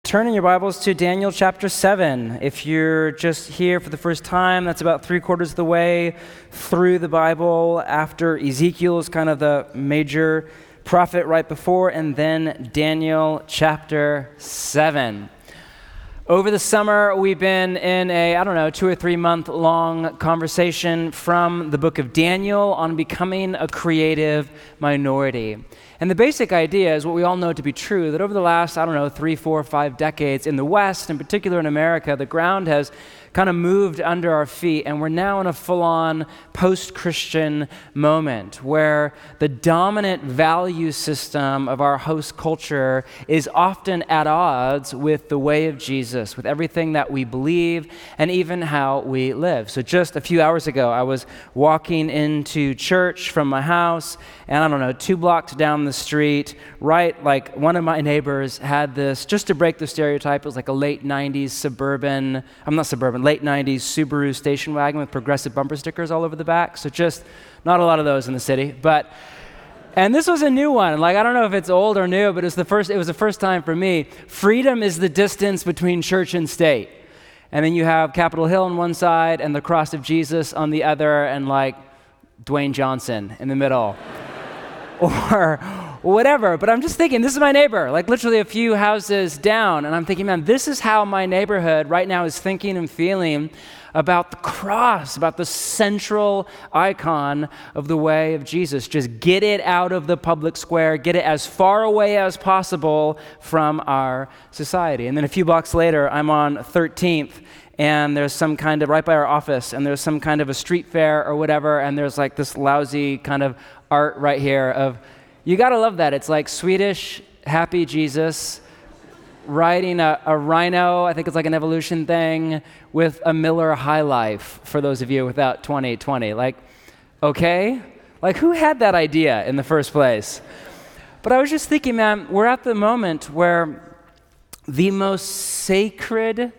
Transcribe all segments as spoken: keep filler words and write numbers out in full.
turn in your Bibles to Daniel chapter seven. If you're just here for the first time, that's about three quarters of the way through the Bible. After Ezekiel is kind of the major prophet right before, and then Daniel chapter seven. Over the summer, we've been in a, I don't know, two or three month long conversation from the book of Daniel on becoming a creative minority. And the basic idea is what we all know to be true, that over the last, I don't know, three, four, five decades in the West, in particular in America, the ground has kind of moved under our feet, and we're now in a full-on post-Christian moment where the dominant value system of our host culture is often at odds with the way of Jesus, with everything that we believe and even how we live. So just a few hours ago, I was walking into church from my house, and I don't know, two blocks down the street, right, like one of my neighbors had this, just to break the stereotype, it was like a late nineties suburban, I'm not suburban, late nineties Subaru station wagon with progressive bumper stickers all over the back. So just not a lot of those in the city. But and this was a new one. Like, I don't know if it's old or new, but it was the first it was the first time for me. Freedom is the distance between church and state. And then you have Capitol Hill on one side and the cross of Jesus on the other, and like Dwayne Johnson in the middle. Or whatever, but I'm just thinking, this is my neighbor, like literally a few houses down, and I'm thinking, man, this is how my neighborhood right now is thinking and feeling about the cross, about the central icon of the way of Jesus. Just get it out of the public square, get it as far away as possible from our society. And then a few blocks later, I'm on thirteenth, and there's some kind of, right by our office, and there's some kind of a street fair or whatever, and there's like this lousy kind of art right here of, you gotta love that. It's like Swedish happy Jesus riding a, a rhino, I think it's like an evolution thing, with a Miller High Life, for those of you without twenty twenty. Like, okay? Like, who had that idea in the first place? But I was just thinking, man, we're at the moment where the most sacred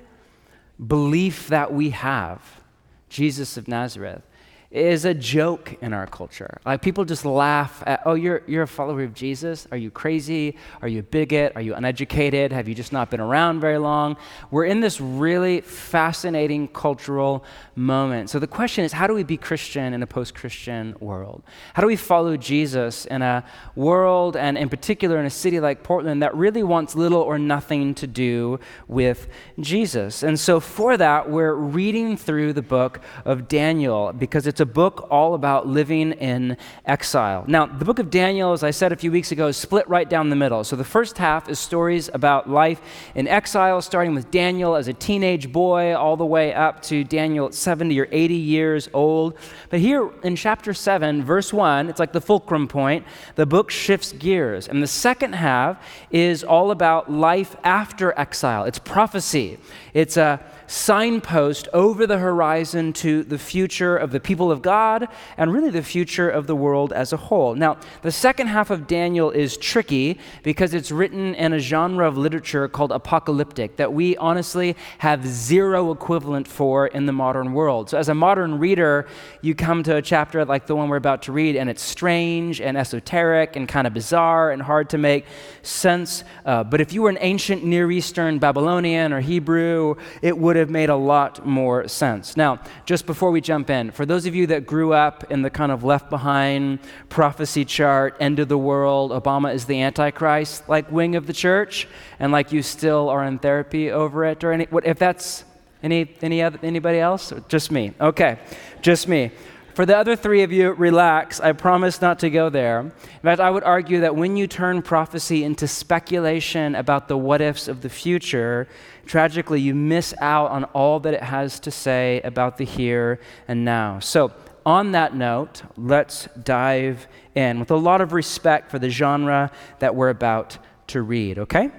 belief that we have, Jesus of Nazareth, is a joke in our culture. Like, people just laugh at, oh, you're you're a follower of Jesus? Are you crazy? Are you a bigot? Are you uneducated? Have you just not been around very long? We're in this really fascinating cultural moment. So the question is, how do we be Christian in a post-Christian world? How do we follow Jesus in a world, and in particular in a city like Portland, that really wants little or nothing to do with Jesus? And so for that, we're reading through the book of Daniel, because it's a book all about living in exile. Now, the book of Daniel, as I said a few weeks ago, is split right down the middle. So the first half is stories about life in exile, starting with Daniel as a teenage boy all the way up to Daniel at seventy or eighty years old. But here in chapter seven, verse one, it's like the fulcrum point. The book shifts gears. And the second half is all about life after exile. It's prophecy. It's a signpost over the horizon to the future of the people of God and really the future of the world as a whole. Now, the second half of Daniel is tricky because it's written in a genre of literature called apocalyptic that we honestly have zero equivalent for in the modern world. So as a modern reader, you come to a chapter like the one we're about to read, and it's strange and esoteric and kind of bizarre and hard to make sense. Uh, but if you were an ancient Near Eastern Babylonian or Hebrew, it would have made a lot more sense. Now, just before we jump in, for those of you that grew up in the kind of left behind prophecy chart, end of the world, Obama is the Antichrist, like wing of the church, and like you still are in therapy over it, or any, what, if that's any any other anybody else? Just me. Okay, just me. For the other three of you, relax. I promise not to go there. In fact, I would argue that when you turn prophecy into speculation about the what-ifs of the future, tragically, you miss out on all that it has to say about the here and now. So, on that note, let's dive in with a lot of respect for the genre that we're about to read, okay?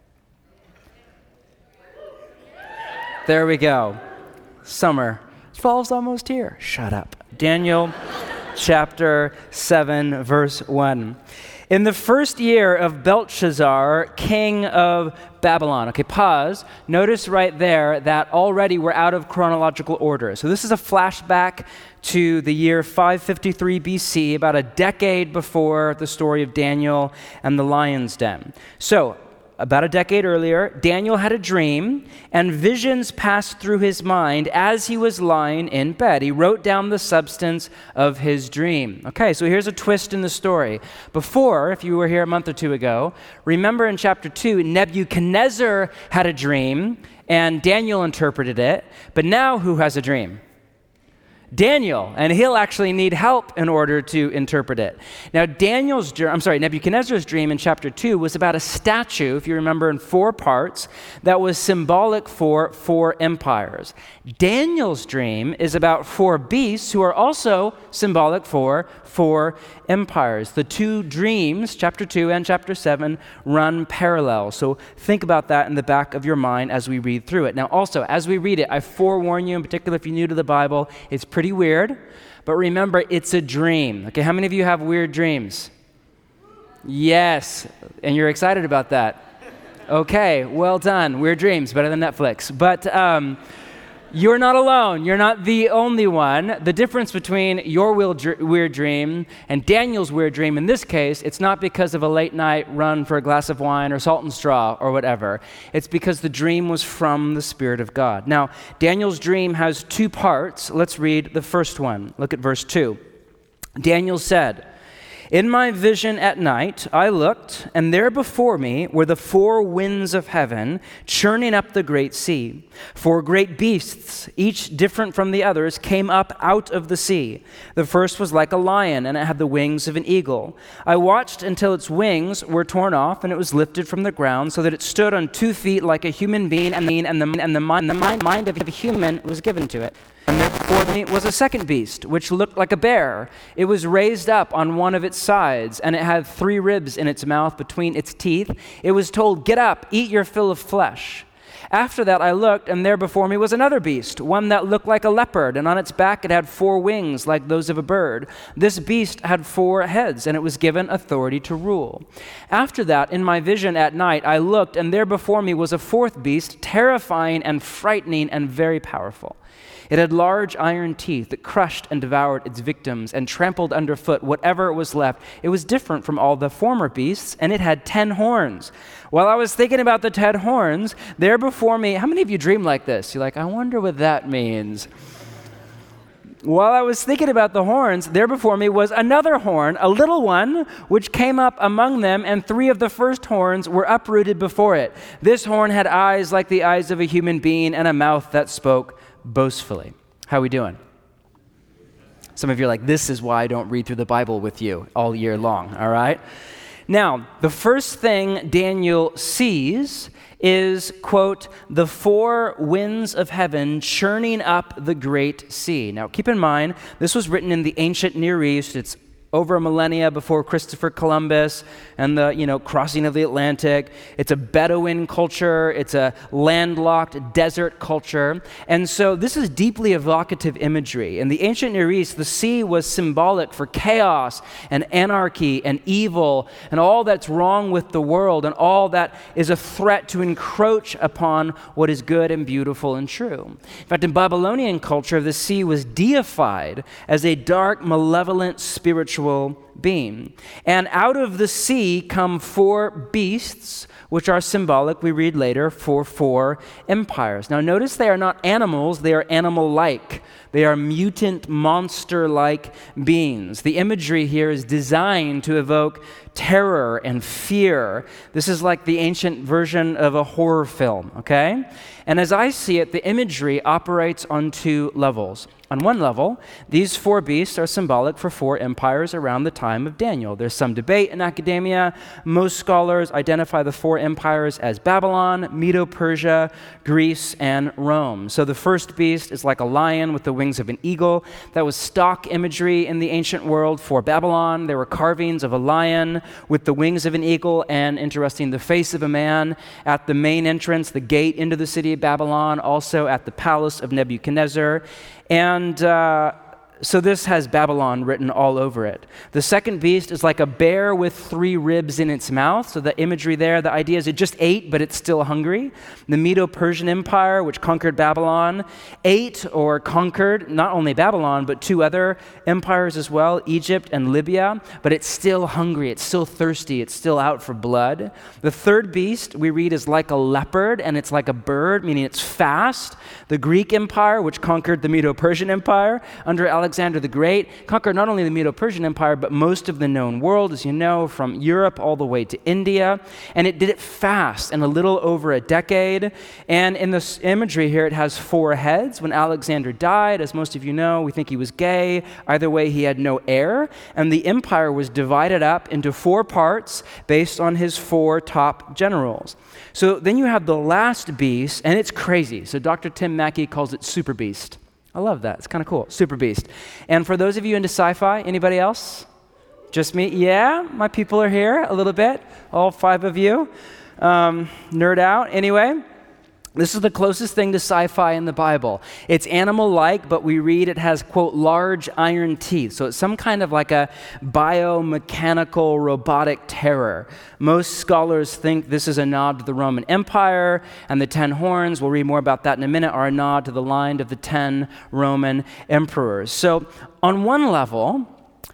There we go. Summer. Fall's almost here. Shut up. Daniel chapter seven, verse one. In the first year of Belshazzar, king of Babylon. Okay, pause. Notice right there that already we're out of chronological order. So this is a flashback to the year five fifty-three B C, about a decade before the story of Daniel and the lion's den. So about a decade earlier, Daniel had a dream, and visions passed through his mind as he was lying in bed. He wrote down the substance of his dream. Okay, so here's a twist in the story. Before, if you were here a month or two ago, remember in chapter two, Nebuchadnezzar had a dream, and Daniel interpreted it. But now who has a dream? Daniel, and he'll actually need help in order to interpret it. Now, Daniel's, I'm sorry, Nebuchadnezzar's dream in chapter two was about a statue, if you remember, in four parts, that was symbolic for four empires. Daniel's dream is about four beasts who are also symbolic for four empires. The two dreams, chapter two and chapter seven, run parallel. So think about that in the back of your mind as we read through it. Now, also, as we read it, I forewarn you, in particular if you're new to the Bible, it's pretty weird, but remember, it's a dream. Okay, how many of you have weird dreams? Yes, and you're excited about that. Okay, well done. Weird dreams, better than Netflix. But um, you're not alone. You're not the only one. The difference between your weird dream and Daniel's weird dream, in this case, it's not because of a late night run for a glass of wine or salt and straw or whatever. It's because the dream was from the Spirit of God. Now, Daniel's dream has two parts. Let's read the first one. Look at verse two. Daniel said, "In my vision at night, I looked, and there before me were the four winds of heaven, churning up the great sea. Four great beasts, each different from the others, came up out of the sea. The first was like a lion, and it had the wings of an eagle. I watched until its wings were torn off, and it was lifted from the ground, so that it stood on two feet like a human being, and the, and the, and the, mind, the mind, mind of a human was given to it. And there before me was a second beast, which looked like a bear. It was raised up on one of its sides, and it had three ribs in its mouth between its teeth. It was told, 'Get up, eat your fill of flesh.' After that I looked, and there before me was another beast, one that looked like a leopard, and on its back it had four wings like those of a bird. This beast had four heads, and it was given authority to rule. After that, in my vision at night, I looked, and there before me was a fourth beast, terrifying and frightening and very powerful. It had large iron teeth that crushed and devoured its victims and trampled underfoot whatever was left. It was different from all the former beasts, and it had ten horns. While I was thinking about the ten horns, there before me, how many of you dream like this? You're like, I wonder what that means. While I was thinking about the horns, there before me was another horn, a little one, which came up among them, and three of the first horns were uprooted before it. This horn had eyes like the eyes of a human being and a mouth that spoke boastfully. How are we doing? Some of you are like, this is why I don't read through the Bible with you all year long, all right? Now, the first thing Daniel sees is, quote, the four winds of heaven churning up the great sea. Now, keep in mind, this was written in the ancient Near East. It's over a millennia before Christopher Columbus and the, you know, crossing of the Atlantic. It's a Bedouin culture. It's a landlocked desert culture. And so this is deeply evocative imagery. In the ancient Near East, the sea was symbolic for chaos and anarchy and evil and all that's wrong with the world and all that is a threat to encroach upon what is good and beautiful and true. In fact, in Babylonian culture, the sea was deified as a dark, malevolent, spiritual being. And out of the sea come four beasts, which are symbolic, we read later, for four empires. Now notice they are not animals, they are animal-like. They are mutant, monster-like beings. The imagery here is designed to evoke terror and fear. This is like the ancient version of a horror film, okay? And as I see it, the imagery operates on two levels. On one level, these four beasts are symbolic for four empires around the time of Daniel. There's some debate in academia. Most scholars identify the four empires as Babylon, Medo-Persia, Greece, and Rome. So the first beast is like a lion with the wings of an eagle. That was stock imagery in the ancient world for Babylon. There were carvings of a lion with the wings of an eagle and, interesting, the face of a man at the main entrance, the gate into the city of Babylon, also at the palace of Nebuchadnezzar. And uh, so this has Babylon written all over it. The second beast is like a bear with three ribs in its mouth. So the imagery there, the idea is it just ate, but it's still hungry. The Medo-Persian Empire, which conquered Babylon, ate or conquered not only Babylon, but two other empires as well, Egypt and Libya, but it's still hungry, it's still thirsty, it's still out for blood. The third beast we read is like a leopard, and it's like a bird, meaning it's fast. The Greek Empire, which conquered the Medo-Persian Empire under Alexander Alexander the Great, conquered not only the Medo-Persian Empire, but most of the known world, as you know, from Europe all the way to India. And it did it fast, in a little over a decade. And in this imagery here, it has four heads. When Alexander died, as most of you know, we think he was gay. Either way, he had no heir. And the empire was divided up into four parts based on his four top generals. So then you have the last beast, and it's crazy. So Doctor Tim Mackey calls it Super Beast. I love that. It's kind of cool. Super Beast. And for those of you into sci-fi, anybody else? Just me? Yeah, my people are here a little bit. All five of you. Um, nerd out. Anyway, this is the closest thing to sci-fi in the Bible. It's animal-like, but we read it has, quote, large iron teeth. So it's some kind of like a biomechanical robotic terror. Most scholars think this is a nod to the Roman Empire, and the ten horns, we'll read more about that in a minute, are a nod to the line of the ten Roman emperors. So on one level,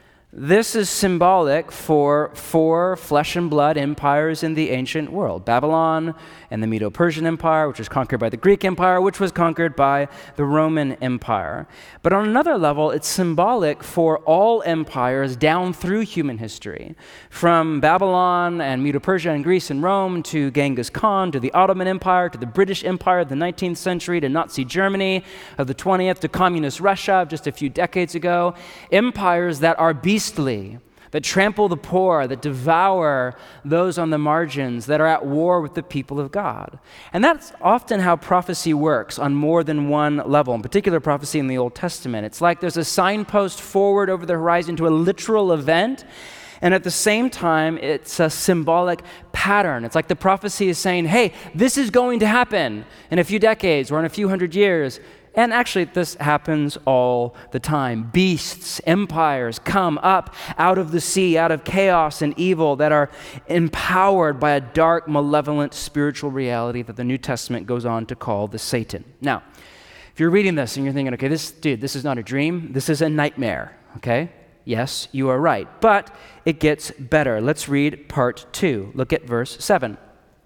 this is symbolic for four flesh and blood empires in the ancient world. Babylon and the Medo-Persian Empire, which was conquered by the Greek Empire, which was conquered by the Roman Empire. But on another level, it's symbolic for all empires down through human history. From Babylon and Medo-Persia and Greece and Rome to Genghis Khan, to the Ottoman Empire, to the British Empire of the nineteenth century, to Nazi Germany of the twentieth, to communist Russia of just a few decades ago. Empires that are beastly, that trample the poor, that devour those on the margins, that are at war with the people of God. And that's often how prophecy works on more than one level, in particular prophecy in the Old Testament. It's like there's a signpost forward over the horizon to a literal event, and at the same time, it's a symbolic pattern. It's like the prophecy is saying, hey, this is going to happen in a few decades or in a few hundred years. And actually, this happens all the time. Beasts, empires come up out of the sea, out of chaos and evil that are empowered by a dark, malevolent spiritual reality that the New Testament goes on to call the Satan. Now, if you're reading this and you're thinking, okay, this, dude, this is not a dream, this is a nightmare, okay? Yes, you are right. But it gets better. Let's read part two. Look at verse seven.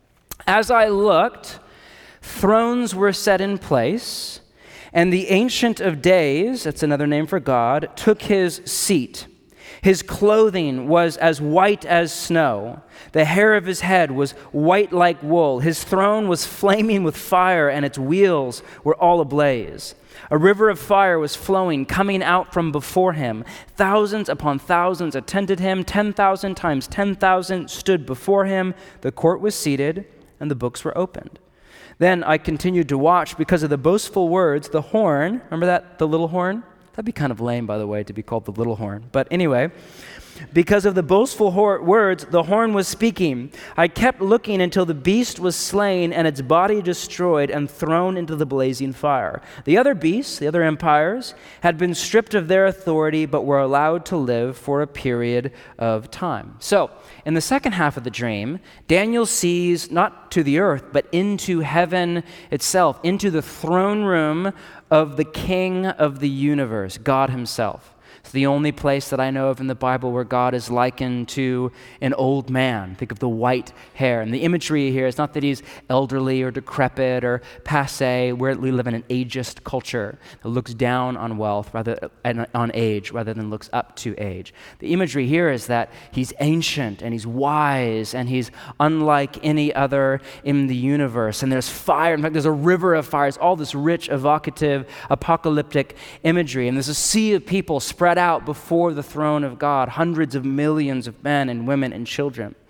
As I looked, thrones were set in place, and the Ancient of Days, that's another name for God, took his seat. His clothing was as white as snow. The hair of his head was white like wool. His throne was flaming with fire, and its wheels were all ablaze. A river of fire was flowing, coming out from before him. Thousands upon thousands attended him. Ten thousand times ten thousand stood before him. The court was seated, and the books were opened. Then I continued to watch because of the boastful words, the horn, remember that, the little horn? That'd be kind of lame, by the way, to be called the little horn. But anyway, because of the boastful hor- words, the horn was speaking. I kept looking until the beast was slain and its body destroyed and thrown into the blazing fire. The other beasts, the other empires, had been stripped of their authority but were allowed to live for a period of time. So, in the second half of the dream, Daniel sees not to the earth, but into heaven itself, into the throne room of the King of the universe, God himself. It's the only place that I know of in the Bible where God is likened to an old man. Think of the white hair. And the imagery here is not that he's elderly or decrepit or passé. We live in an ageist culture that looks down on wealth rather on age rather than looks up to age. The imagery here is that he's ancient and he's wise and he's unlike any other in the universe. And there's fire. In fact, there's a river of fire. It's all this rich, evocative, apocalyptic imagery. And there's a sea of people spread out before the throne of God, hundreds of millions of men and women and children.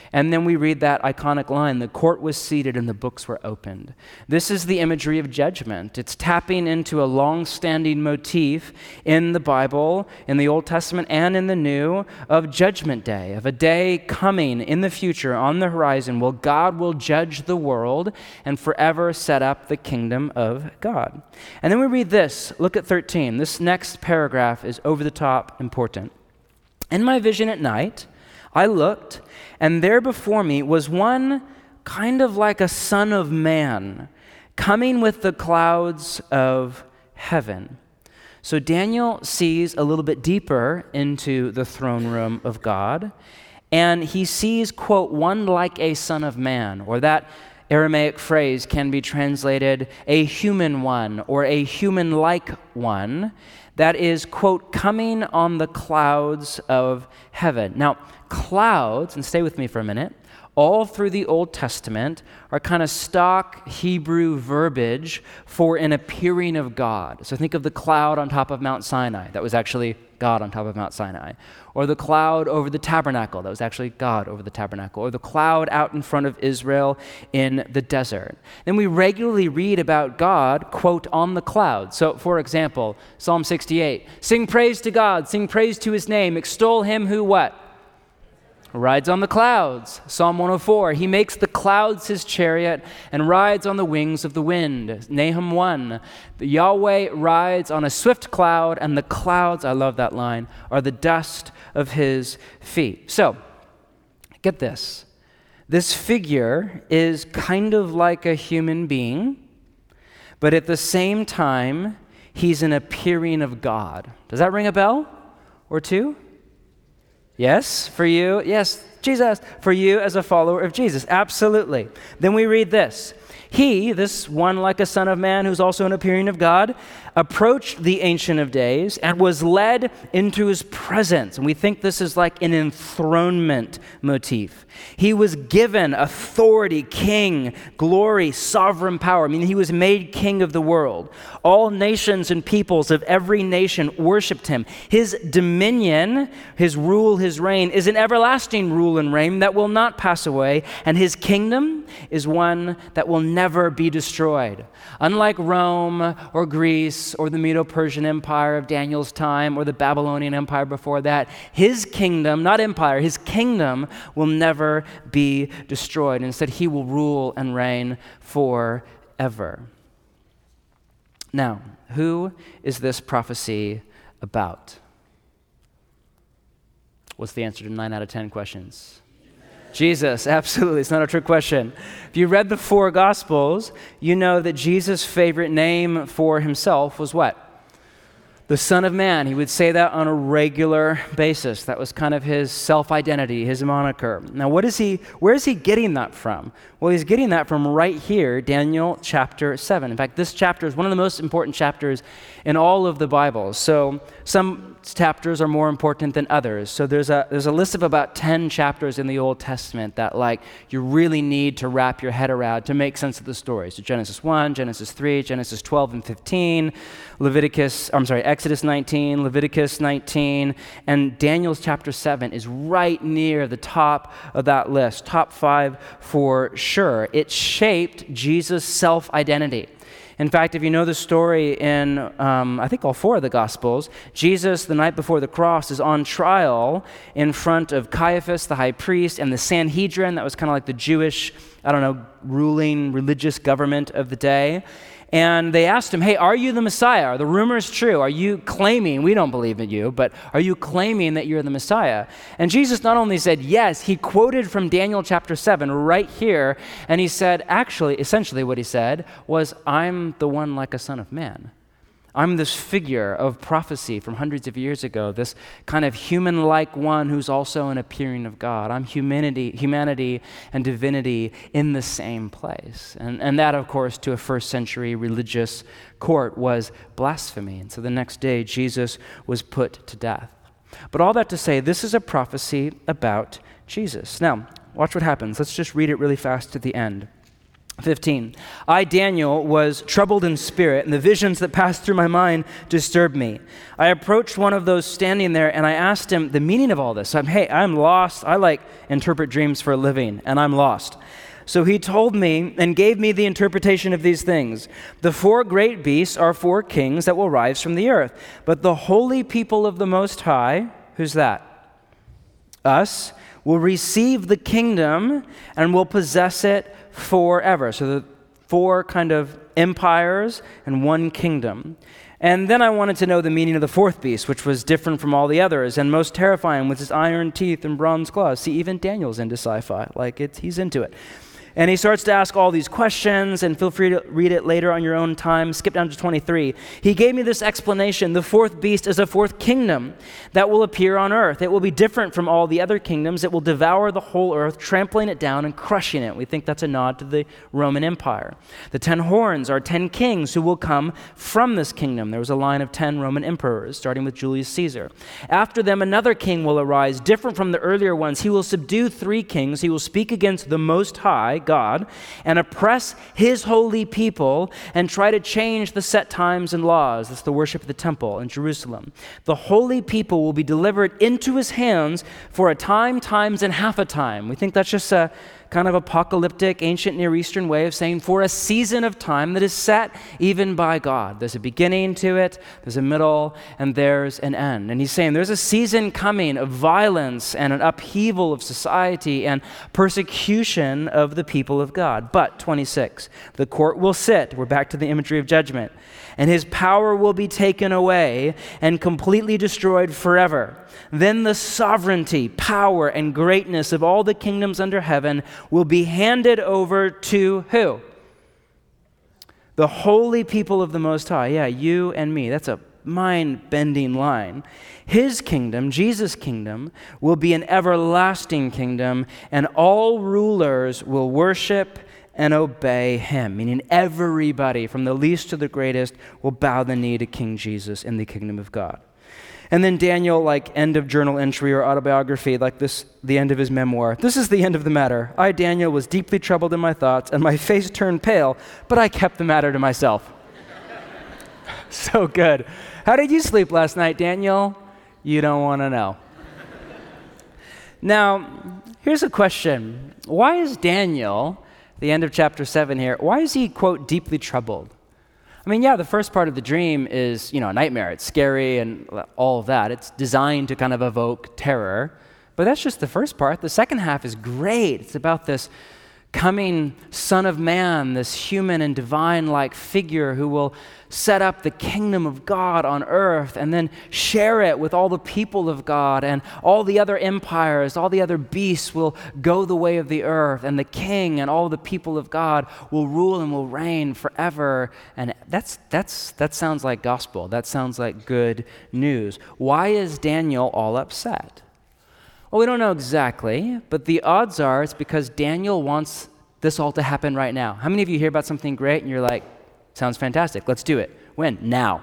And then we read that iconic line, the court was seated and the books were opened. This is the imagery of judgment. It's tapping into a long-standing motif in the Bible, in the Old Testament and in the New, of Judgment Day, of a day coming in the future on the horizon where God will judge the world and forever set up the kingdom of God. And then we read this. Look at thirteen. This next paragraph is over the top important. In my vision at night, I looked, and there before me was one kind of like a son of man, coming with the clouds of heaven. So Daniel sees a little bit deeper into the throne room of God, and he sees, quote, one like a son of man, or that Aramaic phrase can be translated a human one or a human-like one that is, quote, coming on the clouds of heaven. Now, clouds, and stay with me for a minute, all through the Old Testament are kind of stock Hebrew verbiage for an appearing of God. So think of the cloud on top of Mount Sinai. That was actually God on top of Mount Sinai. Or the cloud over the tabernacle. That was actually God over the tabernacle. Or the cloud out in front of Israel in the desert. Then we regularly read about God, quote, on the cloud. So, for example, Psalm sixty-eight, sing praise to God, sing praise to his name, extol him who what? Rides on the clouds. Psalm one oh four, he makes the clouds his chariot and rides on the wings of the wind. Nahum one, Yahweh rides on a swift cloud, and the clouds, I love that line, are the dust of his feet. So, get this. This figure is kind of like a human being, but at the same time, he's an appearing of God. Does that ring a bell or two? Yes, for you, yes, Jesus, for you as a follower of Jesus, absolutely. Then we read this. He, this one like a son of man who's also an appearing of God, approached the Ancient of Days and was led into his presence. And we think this is like an enthronement motif. He was given authority, king, glory, sovereign power. I mean, he was made king of the world. All nations and peoples of every nation worshiped him. His dominion, his rule, his reign is an everlasting rule and reign that will not pass away. And his kingdom is one that will never be destroyed. Unlike Rome or Greece or the Medo-Persian Empire of Daniel's time or the Babylonian Empire before that, his kingdom, not empire, his kingdom will never be destroyed. Instead, he will rule and reign forever. Now, who is this prophecy about? What's the answer to nine out of ten questions? Jesus, absolutely. It's not a trick question. If you read the four Gospels, you know that Jesus' favorite name for himself was what? The Son of Man. He would say that on a regular basis. That was kind of his self-identity, his moniker. Now, what is he? Where is he getting that from? Well, he's getting that from right here, Daniel chapter seven. In fact, this chapter is one of the most important chapters in all of the Bible. So some chapters are more important than others. So there's a there's a list of about ten chapters in the Old Testament that like you really need to wrap your head around to make sense of the story. So Genesis one, Genesis three, Genesis twelve and fifteen, Leviticus, I'm sorry, Exodus nineteen, Leviticus nineteen, and Daniel's chapter seven is right near the top of that list, top five for sure. It shaped Jesus' self-identity. In fact, if you know the story in, um, I think all four of the Gospels, Jesus, the night before the cross, is on trial in front of Caiaphas, the high priest, and the Sanhedrin. That was kind of like the Jewish, I don't know, ruling religious government of the day. And they asked him, hey, are you the Messiah? Are the rumors true? Are you claiming, we don't believe in you, but are you claiming that you're the Messiah? And Jesus not only said yes, he quoted from Daniel chapter seven right here, and he said, actually, essentially what he said was, I'm the one like a son of man. I'm this figure of prophecy from hundreds of years ago, this kind of human-like one who's also an appearing of God. I'm humanity, humanity and divinity in the same place. And, and that, of course, to a first century religious court was blasphemy. And so the next day, Jesus was put to death. But all that to say, this is a prophecy about Jesus. Now, watch what happens. Let's just read it really fast to the end. fifteen, I, Daniel, was troubled in spirit, and the visions that passed through my mind disturbed me. I approached one of those standing there, and I asked him the meaning of all this. I'm, hey, I'm lost. I like interpret dreams for a living, and I'm lost. So he told me and gave me the interpretation of these things. The four great beasts are four kings that will rise from the earth. But the holy people of the Most High, who's that? Us, will receive the kingdom and will possess it forever. So the four kind of empires and one kingdom. And then I wanted to know the meaning of the fourth beast, which was different from all the others and most terrifying with his iron teeth and bronze claws. See, even Daniel's into sci-fi. Like, it's, he's into it. And he starts to ask all these questions, and feel free to read it later on your own time. Skip down to twenty-three. He gave me this explanation. The fourth beast is a fourth kingdom that will appear on earth. It will be different from all the other kingdoms. It will devour the whole earth, trampling it down and crushing it. We think that's a nod to the Roman Empire. The ten horns are ten kings who will come from this kingdom. There was a line of ten Roman emperors, starting with Julius Caesar. After them, another king will arise, different from the earlier ones. He will subdue three kings. He will speak against the Most High, God, and oppress his holy people and try to change the set times and laws. That's the worship of the temple in Jerusalem. The holy people will be delivered into his hands for a time, times, and half a time. We think that's just a kind of apocalyptic, ancient Near Eastern way of saying for a season of time that is set even by God. There's a beginning to it, there's a middle, and there's an end. And he's saying there's a season coming of violence and an upheaval of society and persecution of the people of God. But, twenty-six, the court will sit, we're back to the imagery of judgment, and his power will be taken away and completely destroyed forever. Then the sovereignty, power, and greatness of all the kingdoms under heaven will be handed over to who? The holy people of the Most High. Yeah, you and me. That's a mind-bending line. His kingdom, Jesus' kingdom, will be an everlasting kingdom, and all rulers will worship and obey him, meaning everybody from the least to the greatest will bow the knee to King Jesus in the kingdom of God. And then Daniel, like end of journal entry or autobiography, like this, the end of his memoir. This is the end of the matter. I, Daniel, was deeply troubled in my thoughts, and my face turned pale, but I kept the matter to myself. So good. How did you sleep last night, Daniel? You don't want to know. Now, here's a question. Why is Daniel, the end of chapter seven here, why is he, quote, deeply troubled? I mean, yeah, the first part of the dream is, you know, a nightmare. It's scary and all of that. It's designed to kind of evoke terror. But that's just the first part. The second half is great. It's about this coming Son of Man, this human and divine-like figure who will set up the kingdom of God on earth and then share it with all the people of God, and all the other empires, all the other beasts will go the way of the earth, and the king and all the people of God will rule and will reign forever. And that's that's that sounds like gospel. That sounds like good news. Why is Daniel all upset? Well, we don't know exactly, but the odds are it's because Daniel wants this all to happen right now. How many of you hear about something great and you're like, sounds fantastic, let's do it? When? Now.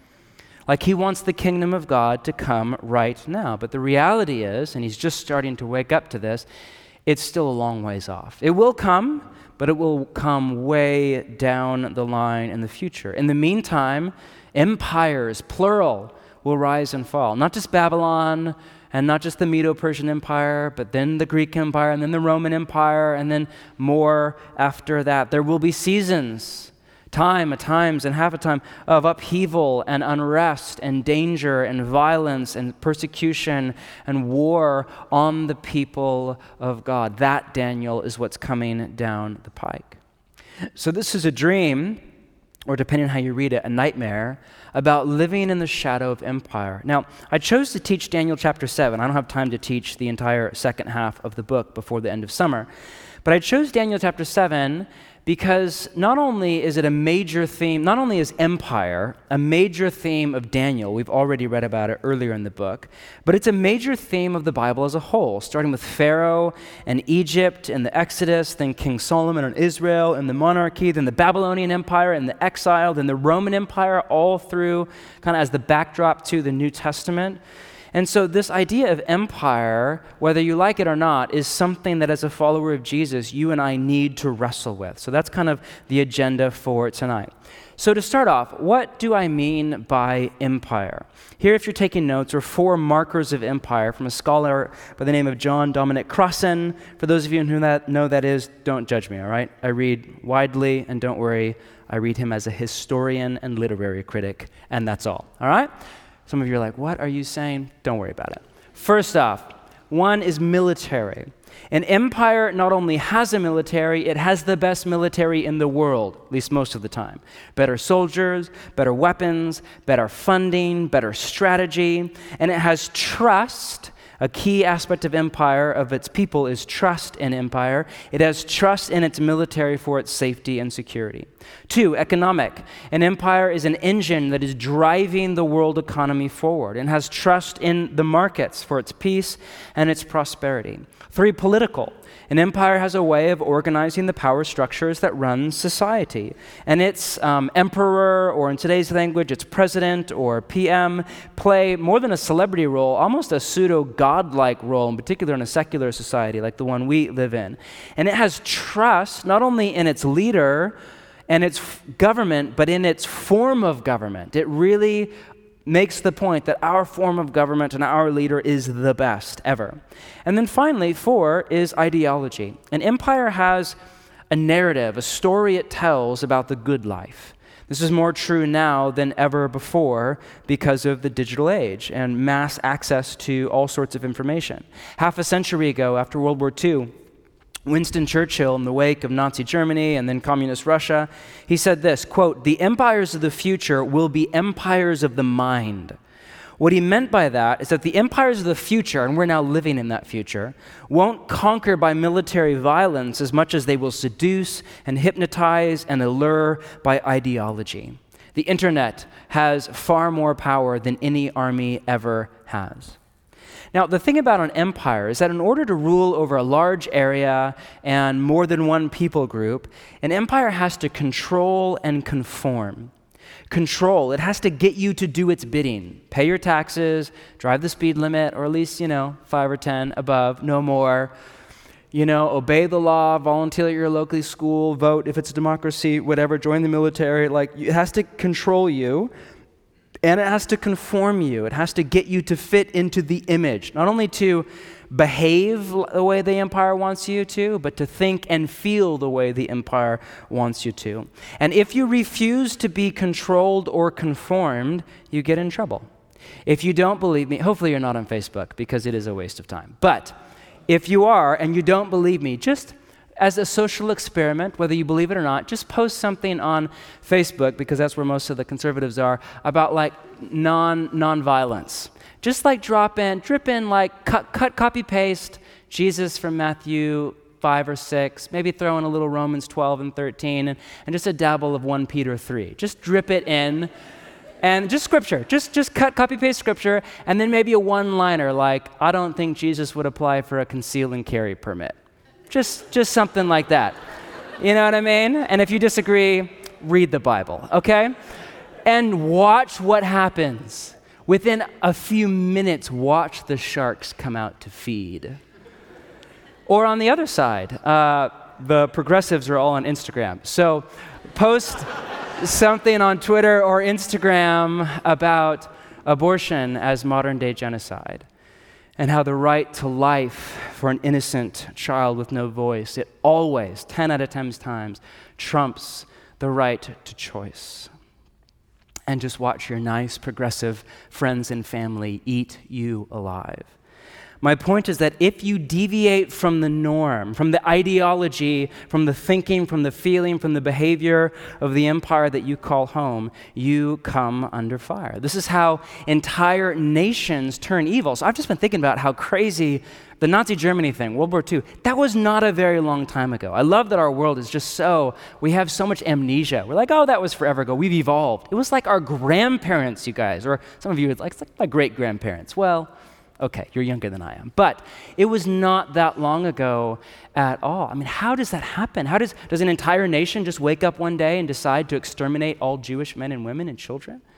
Like he wants the kingdom of God to come right now. But the reality is, and he's just starting to wake up to this, it's still a long ways off. It will come, but it will come way down the line in the future. In the meantime, empires, plural, will rise and fall. Not just Babylon, and not just the Medo-Persian Empire, but then the Greek Empire, and then the Roman Empire, and then more after that. There will be seasons, time, a times, and half a time of upheaval and unrest and danger and violence and persecution and war on the people of God. That, Daniel, is what's coming down the pike. So this is a dream, or depending on how you read it, a nightmare, about living in the shadow of empire. Now, I chose to teach Daniel chapter seven. I don't have time to teach the entire second half of the book before the end of summer. But I chose Daniel chapter seven because not only is it a major theme, not only is empire a major theme of Daniel, we've already read about it earlier in the book, but it's a major theme of the Bible as a whole, starting with Pharaoh and Egypt and the Exodus, then King Solomon and Israel and the monarchy, then the Babylonian Empire and the exile, then the Roman Empire, all through kind of as the backdrop to the New Testament. And so this idea of empire, whether you like it or not, is something that as a follower of Jesus, you and I need to wrestle with. So that's kind of the agenda for tonight. So to start off, what do I mean by empire? Here, if you're taking notes, are four markers of empire from a scholar by the name of John Dominic Crossan. For those of you who that know that is, don't judge me, all right? I read widely, and don't worry, I read him as a historian and literary critic, and that's all, all right? Some of you are like, what are you saying? Don't worry about it. First off, one is military. An empire not only has a military, it has the best military in the world, at least most of the time. Better soldiers, better weapons, better funding, better strategy, and it has trust. A key aspect of empire, of its people, is trust in empire. It has trust in its military for its safety and security. Two, economic. An empire is an engine that is driving the world economy forward and has trust in the markets for its peace and its prosperity. Three, political. An empire has a way of organizing the power structures that run society. And its um, emperor, or in today's language, its president or P M, play more than a celebrity role, almost a pseudo-godlike role, in particular in a secular society like the one we live in. And it has trust not only in its leader and its f- government, but in its form of government. It really makes the point that our form of government and our leader is the best ever. And then finally, four is ideology. An empire has a narrative, a story it tells about the good life. This is more true now than ever before because of the digital age and mass access to all sorts of information. Half a century ago, after World War Two, Winston Churchill, in the wake of Nazi Germany and then communist Russia, he said this, quote, "The empires of the future will be empires of the mind." What he meant by that is that the empires of the future, and we're now living in that future, won't conquer by military violence as much as they will seduce and hypnotize and allure by ideology. The internet has far more power than any army ever has. Now, the thing about an empire is that in order to rule over a large area and more than one people group, an empire has to control and conform. Control, it has to get you to do its bidding. Pay your taxes, drive the speed limit, or at least, you know, five or ten above, no more. You know, obey the law, volunteer at your local school, vote if it's a democracy, whatever, join the military. Like, it has to control you. And it has to conform you. It has to get you to fit into the image, not only to behave the way the empire wants you to, but to think and feel the way the empire wants you to. And if you refuse to be controlled or conformed, you get in trouble. If you don't believe me, hopefully you're not on Facebook because it is a waste of time. But if you are and you don't believe me, just as a social experiment, whether you believe it or not, just post something on Facebook, because that's where most of the conservatives are, about like non, non-violence. Just like drop in, drip in like cut, cut, copy, paste Jesus from Matthew five or six, maybe throw in a little Romans twelve and thirteen, and, and just a dabble of First Peter three. Just drip it in. And just scripture, just just cut, copy, paste scripture, and then maybe a one-liner like, I don't think Jesus would apply for a conceal and carry permit. Just just something like that. You know what I mean? And if you disagree, read the Bible, okay? And watch what happens. Within a few minutes, watch the sharks come out to feed. Or on the other side, uh, the progressives are all on Instagram. So post something on Twitter or Instagram about abortion as modern-day genocide, and how the right to life for an innocent child with no voice, it always, ten out of ten times, trumps the right to choice. And just watch your nice progressive friends and family eat you alive. My point is that if you deviate from the norm, from the ideology, from the thinking, from the feeling, from the behavior of the empire that you call home, you come under fire. This is how entire nations turn evil. So I've just been thinking about how crazy the Nazi Germany thing, World War Two, that was not a very long time ago. I love that our world is just so, we have so much amnesia. We're like, oh, that was forever ago. We've evolved. It was like our grandparents, you guys, or some of you, it's like, it's like my great-grandparents. Well, okay, you're younger than I am. But it was not that long ago at all. I mean, how does that happen? How does, does an entire nation just wake up one day and decide to exterminate all Jewish men and women and children?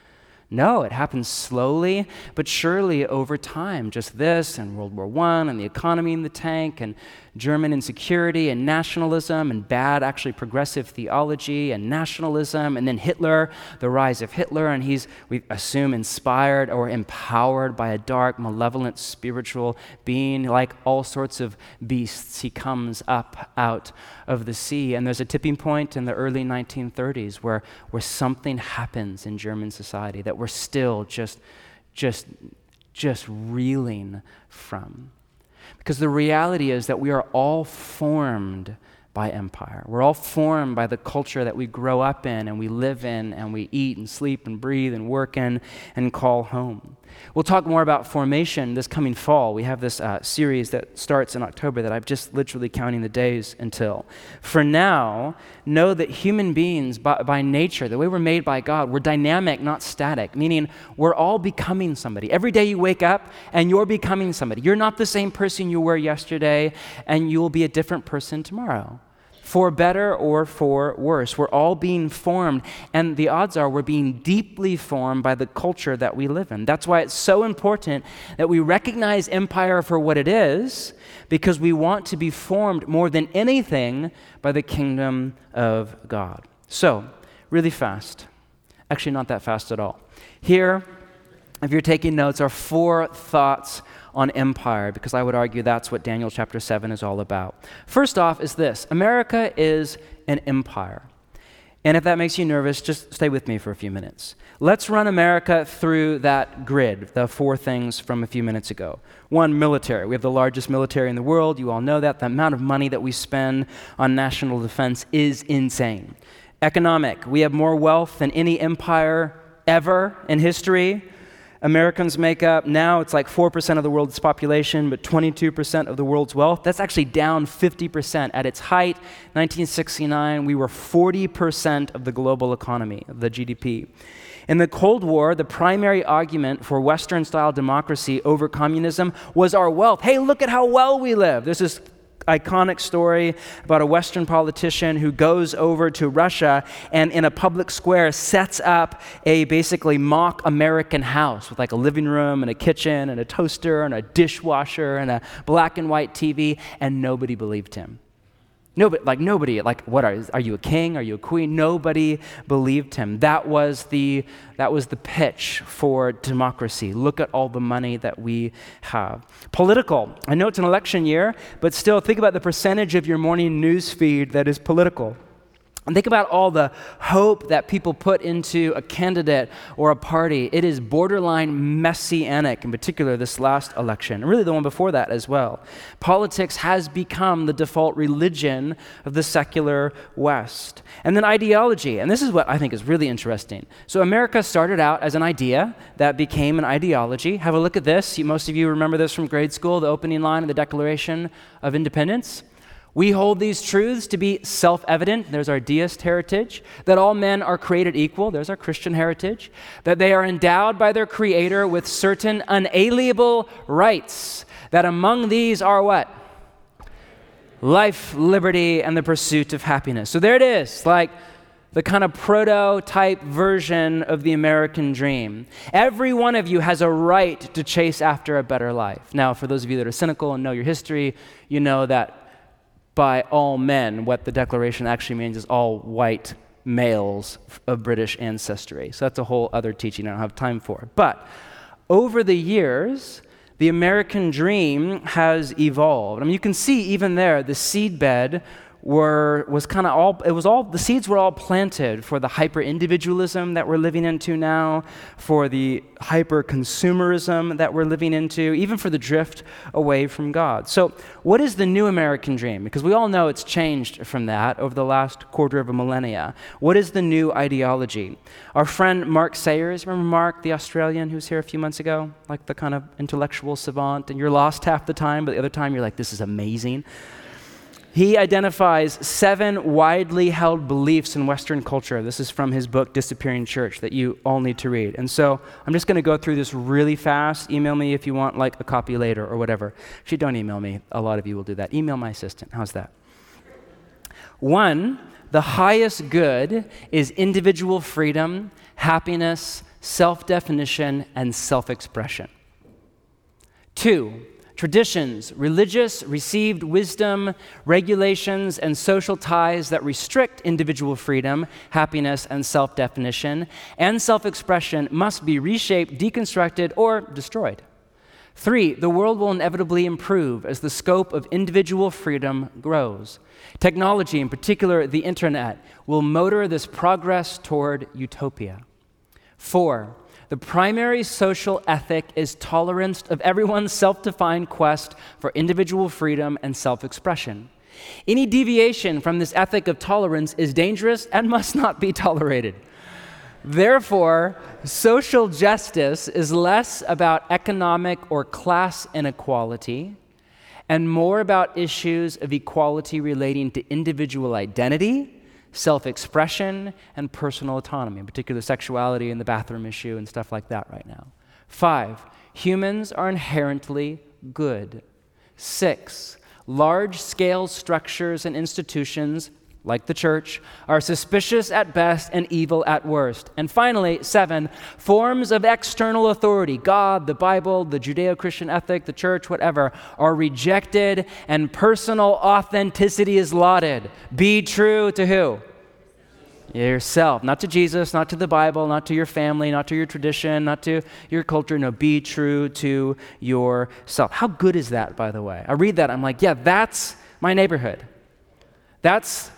No, it happened slowly, but surely over time. Just this and World War One and the economy in the tank and German insecurity and nationalism and bad, actually progressive theology and nationalism, and then Hitler, the rise of Hitler, and he's, we assume, inspired or empowered by a dark, malevolent spiritual being. Like all sorts of beasts, he comes up out of the sea. And there's a tipping point in the early nineteen thirties where, where something happens in German society that we're still just, just, just reeling from. Because the reality is that we are all formed by empire. We're all formed by the culture that we grow up in and we live in and we eat and sleep and breathe and work in and call home. We'll talk more about formation this coming fall. We have this uh, series that starts in October that I'm just literally counting the days until. For now, know that human beings by, by nature, the way we're made by God, we're dynamic, not static, meaning we're all becoming somebody. Every day you wake up and you're becoming somebody. You're not the same person you were yesterday, and you will be a different person tomorrow. For better or for worse. We're all being formed, and the odds are we're being deeply formed by the culture that we live in. That's why it's so important that we recognize empire for what it is, because we want to be formed more than anything by the kingdom of God. So, really fast. Actually, not that fast at all. Here, if you're taking notes, are four thoughts on empire, because I would argue that's what Daniel chapter seven is all about. First off is this: America is an empire. And if that makes you nervous, just stay with me for a few minutes. Let's run America through that grid, the four things from a few minutes ago. One, military. We have the largest military in the world. You all know that. The amount of money that we spend on national defense is insane. Economic. We have more wealth than any empire ever in history. Americans make up, now it's like four percent of the world's population, but twenty-two percent of the world's wealth. That's actually down fifty percent. At its height, nineteen sixty-nine, we were forty percent of the global economy, of the G D P. In the Cold War, the primary argument for Western-style democracy over communism was our wealth. Hey, look at how well we live. There's this iconic story about a Western politician who goes over to Russia and in a public square sets up a basically mock American house with like a living room and a kitchen and a toaster and a dishwasher and a black and white T V, and nobody believed him. Nobody, like nobody, like what are, are you a king? Are you a queen? Nobody believed him. That was the that was the pitch for democracy. Look at all the money that we have. Political. I know it's an election year, but still think about the percentage of your morning news feed that is political. And think about all the hope that people put into a candidate or a party. It is borderline messianic, in particular this last election, and really the one before that as well. Politics has become the default religion of the secular West. And then ideology, and this is what I think is really interesting. So America started out as an idea that became an ideology. Have a look at this. Most of you remember this from grade school, the opening line of the Declaration of Independence. We hold these truths to be self-evident, there's our deist heritage, that all men are created equal, there's our Christian heritage, that they are endowed by their Creator with certain unalienable rights, that among these are what? Life, liberty, and the pursuit of happiness. So there it is, like the kind of prototype version of the American dream. Every one of you has a right to chase after a better life. Now, for those of you that are cynical and know your history, you know that by all men, what the Declaration actually means is all white males of British ancestry. So that's a whole other teaching I don't have time for. But over the years, the American dream has evolved. I mean, you can see even there, the seedbed were was kind of all, it was all, the seeds were all planted for the hyper-individualism that we're living into now, for the hyper-consumerism that we're living into, even for the drift away from God. So what is the new American dream? Because we all know it's changed from that over the last quarter of a millennia. What is the new ideology? Our friend Mark Sayers, remember Mark, the Australian who was here a few months ago? Like the kind of intellectual savant, and you're lost half the time, but the other time you're like, this is amazing. He identifies seven widely held beliefs in Western culture. This is from his book, Disappearing Church, that you all need to read. And so I'm just going to go through this really fast. Email me if you want like a copy later or whatever. Actually, don't email me. A lot of you will do that. Email my assistant. How's that? One, the highest good is individual freedom, happiness, self-definition, and self-expression. Two, traditions, religious, received wisdom, regulations, and social ties that restrict individual freedom, happiness, and self-definition, and self-expression must be reshaped, deconstructed, or destroyed. Three, the world will inevitably improve as the scope of individual freedom grows. Technology, in particular the internet, will motor this progress toward utopia. Four, the primary social ethic is tolerance of everyone's self-defined quest for individual freedom and self-expression. Any deviation from this ethic of tolerance is dangerous and must not be tolerated. Therefore, social justice is less about economic or class inequality and more about issues of equality relating to individual identity, self-expression, and personal autonomy, in particular sexuality and the bathroom issue and stuff like that right now. Five, humans are inherently good. Six, large-scale structures and institutions, like the church, are suspicious at best and evil at worst. And finally, seven, forms of external authority, God, the Bible, the Judeo-Christian ethic, the church, whatever, are rejected and personal authenticity is lauded. Be true to who? Yourself. Not to Jesus, not to the Bible, not to your family, not to your tradition, not to your culture. No, be true to yourself. How good is that, by the way? I read that, I'm like, yeah, that's my neighborhood. That's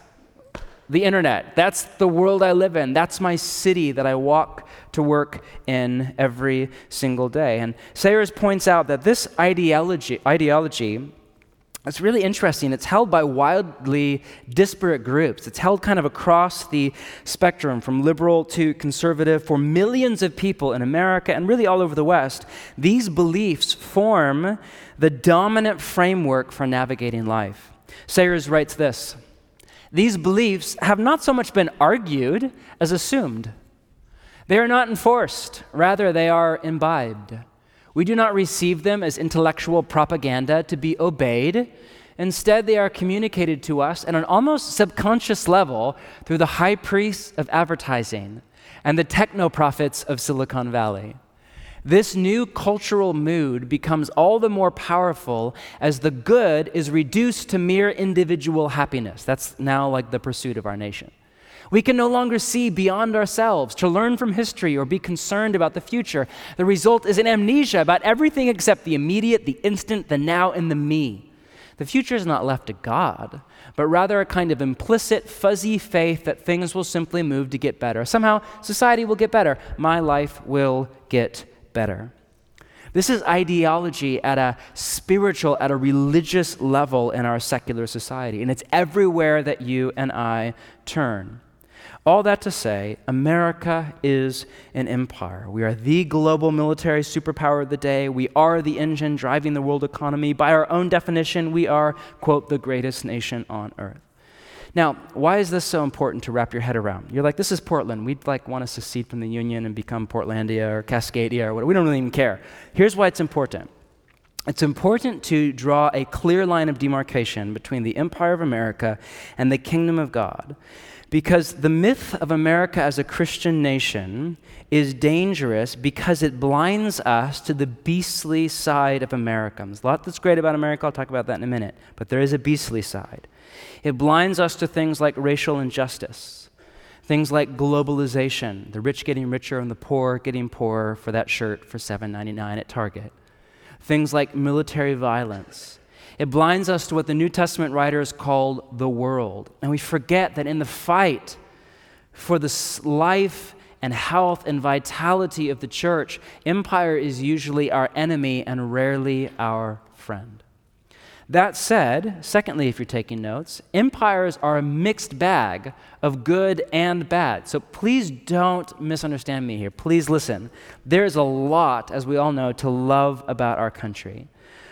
the internet. That's the world I live in. That's my city that I walk to work in every single day. And Sayers points out that this ideology, ideology, it's really interesting. It's held by wildly disparate groups. It's held kind of across the spectrum from liberal to conservative for millions of people in America and really all over the West. These beliefs form the dominant framework for navigating life. Sayers writes this: these beliefs have not so much been argued as assumed. They are not enforced, rather they are imbibed. We do not receive them as intellectual propaganda to be obeyed. Instead, they are communicated to us at an almost subconscious level through the high priests of advertising and the techno-prophets of Silicon Valley. This new cultural mood becomes all the more powerful as the good is reduced to mere individual happiness. That's now like the pursuit of our nation. We can no longer see beyond ourselves, to learn from history or be concerned about the future. The result is an amnesia about everything except the immediate, the instant, the now, and the me. The future is not left to God, but rather a kind of implicit, fuzzy faith that things will simply move to get better. Somehow, society will get better. My life will get better. This is ideology at a spiritual, at a religious level in our secular society, and it's everywhere that you and I turn. All that to say, America is an empire. We are the global military superpower of the day. We are the engine driving the world economy. By our own definition, we are, quote, the greatest nation on earth. Now, why is this so important to wrap your head around? You're like, this is Portland. We'd like want to secede from the Union and become Portlandia or Cascadia or whatever. We don't really even care. Here's why it's important. It's important to draw a clear line of demarcation between the empire of America and the kingdom of God, because the myth of America as a Christian nation is dangerous because it blinds us to the beastly side of America. There's a lot that's great about America. I'll talk about that in a minute. But there is a beastly side. It blinds us to things like racial injustice, things like globalization, the rich getting richer and the poor getting poorer for that shirt for seven ninety-nine at Target, things like military violence. It blinds us to what the New Testament writers called the world. And we forget that in the fight for the life and health and vitality of the church, empire is usually our enemy and rarely our friend. That said, secondly, if you're taking notes, empires are a mixed bag of good and bad. So please don't misunderstand me here. Please listen. There's a lot, as we all know, to love about our country.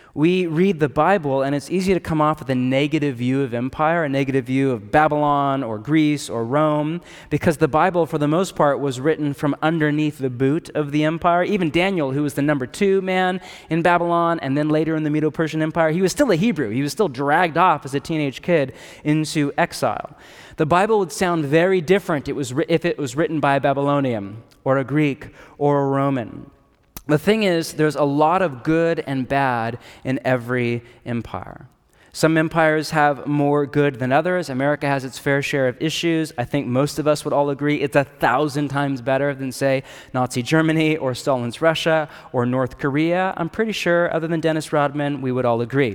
We read the Bible, and it's easy to come off with a negative view of empire, a negative view of Babylon or Greece or Rome, because the Bible, for the most part, was written from underneath the boot of the empire. Even Daniel, who was the number two man in Babylon, and then later in the Medo-Persian Empire, he was still a Hebrew. He was still dragged off as a teenage kid into exile. The Bible would sound very different it was, if it was written by a Babylonian or a Greek or a Roman. The thing is, there's a lot of good and bad in every empire. Some empires have more good than others. America has its fair share of issues. I think most of us would all agree it's a thousand times better than, say, Nazi Germany or Stalin's Russia or North Korea. I'm pretty sure, other than Dennis Rodman, we would all agree.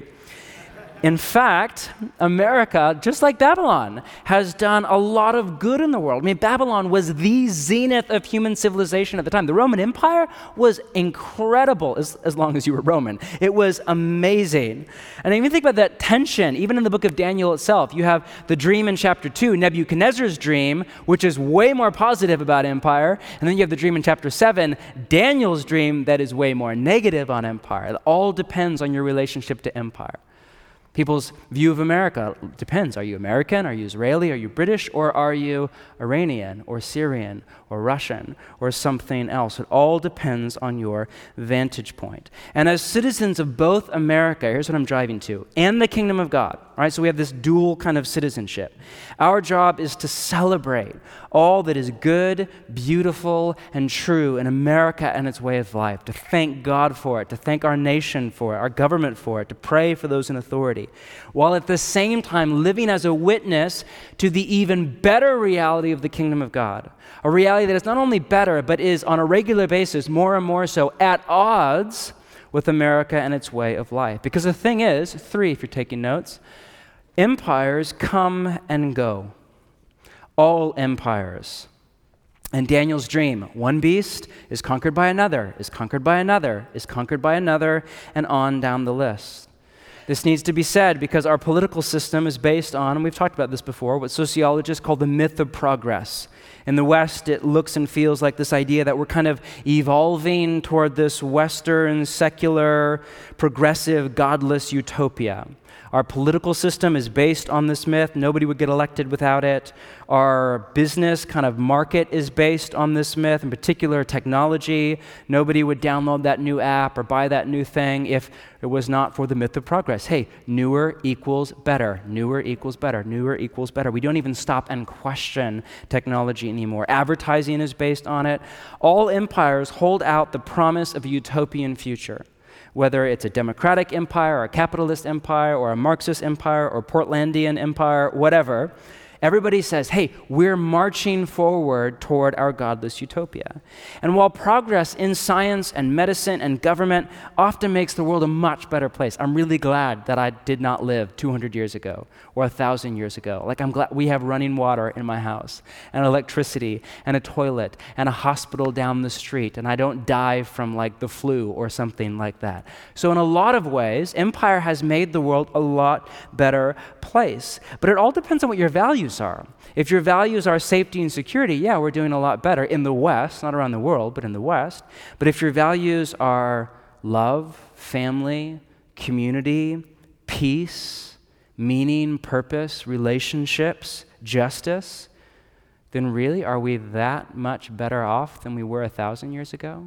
In fact, America, just like Babylon, has done a lot of good in the world. I mean, Babylon was the zenith of human civilization at the time. The Roman Empire was incredible, as, as long as you were Roman. It was amazing. And even think about that tension, even in the book of Daniel itself. You have the dream in chapter two, Nebuchadnezzar's dream, which is way more positive about empire. And then you have the dream in chapter seven, Daniel's dream, that is way more negative on empire. It all depends on your relationship to empire. People's view of America depends. Are you American? Are you Israeli? Are you British? Or are you Iranian or Syrian or Russian or something else? It all depends on your vantage point. And as citizens of both America, here's what I'm driving to, and the kingdom of God, right? So we have this dual kind of citizenship. Our job is to celebrate all that is good, beautiful, and true in America and its way of life, to thank God for it, to thank our nation for it, our government for it, to pray for those in authority, while at the same time living as a witness to the even better reality of the kingdom of God, a reality that is not only better, but is on a regular basis, more and more so, at odds with America and its way of life. Because the thing is, three, if you're taking notes, empires come and go. All empires. And Daniel's dream, one beast is conquered by another, is conquered by another, is conquered by another, and on down the list. This needs to be said because our political system is based on, and we've talked about this before, what sociologists call the myth of progress. In the West, it looks and feels like this idea that we're kind of evolving toward this Western, secular, progressive, godless utopia. Our political system is based on this myth. Nobody would get elected without it. Our business kind of market is based on this myth, in particular technology. Nobody would download that new app or buy that new thing if it was not for the myth of progress. Hey, newer equals better. Newer equals better. Newer equals better. We don't even stop and question technology anymore. Advertising is based on it. All empires hold out the promise of a utopian future. Whether it's a democratic empire, or a capitalist empire, or a Marxist empire, or Portlandian empire, whatever, everybody says, hey, we're marching forward toward our godless utopia. And while progress in science and medicine and government often makes the world a much better place, I'm really glad that I did not live two hundred years ago or one thousand years ago. Like, I'm glad we have running water in my house and electricity and a toilet and a hospital down the street, and I don't die from like the flu or something like that. So in a lot of ways, empire has made the world a lot better place. But it all depends on what your values are. If your values are safety and security, yeah, we're doing a lot better in the West, not around the world, but in the West. But if your values are love, family, community, peace, meaning, purpose, relationships, justice, then really, are we that much better off than we were a thousand years ago?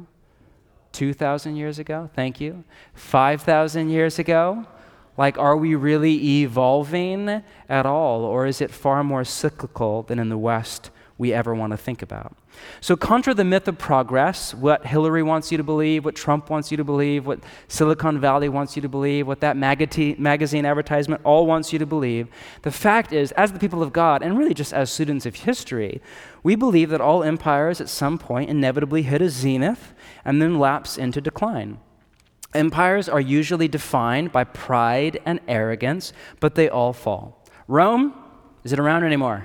Two thousand years ago? Thank you. Five thousand years ago? Like, are we really evolving at all, or is it far more cyclical than in the West we ever want to think about? So contra the myth of progress, what Hillary wants you to believe, what Trump wants you to believe, what Silicon Valley wants you to believe, what that magati- magazine advertisement all wants you to believe, the fact is, as the people of God, and really just as students of history, we believe that all empires at some point inevitably hit a zenith and then lapse into decline. Empires are usually defined by pride and arrogance, but they all fall. Rome, is it around anymore?